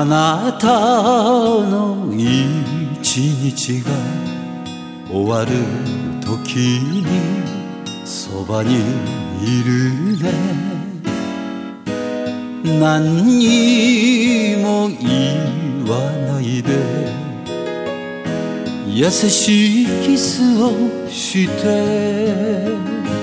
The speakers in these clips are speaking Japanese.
あなたの一日が終わる時にそばにいるね。何にも言わないで優しいキスをして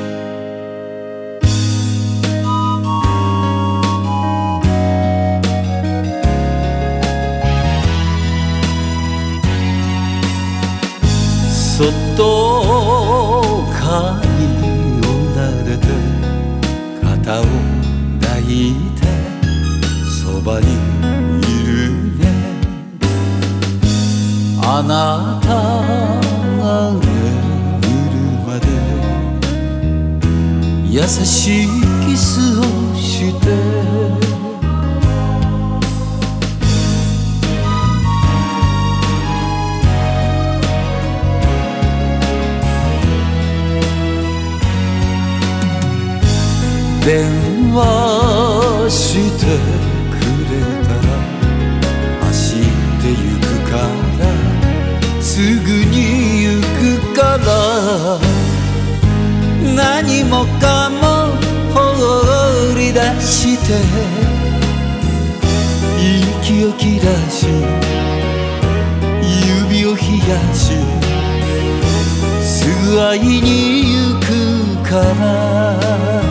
そっと髪を撫でて肩を抱いてそばにいるね。あなたが眠るまで優しいキスをして電話してくれたら走ってゆくからすぐに行くから何もかも放り出して息を切らし指を冷やしすぐ会いに行くから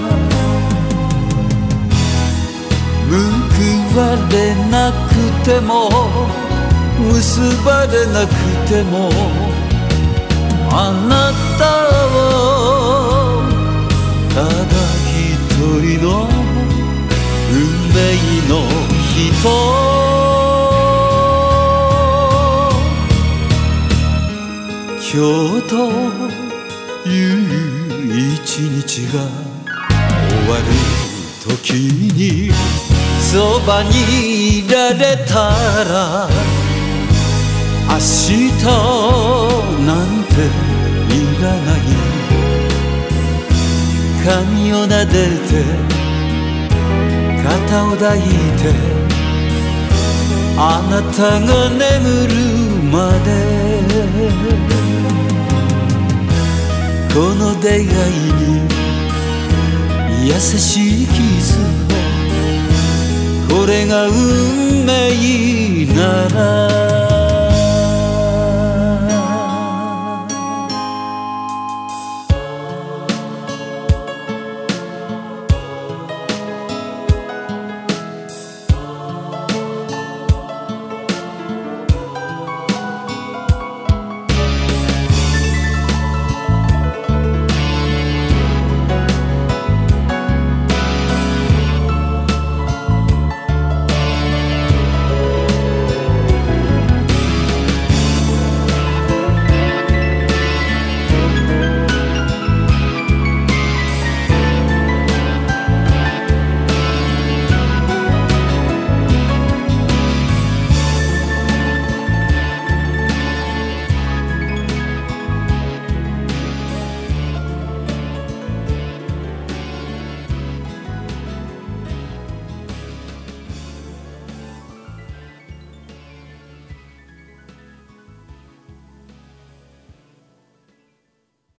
報われなくても結ばれなくてもあなたをただ一人の運命の人今日という一日が終わる時にそばにいられたら明日なんていらない髪を撫でて肩を抱いてあなたが眠るまでこの出会いに優しいキスこれが運命なら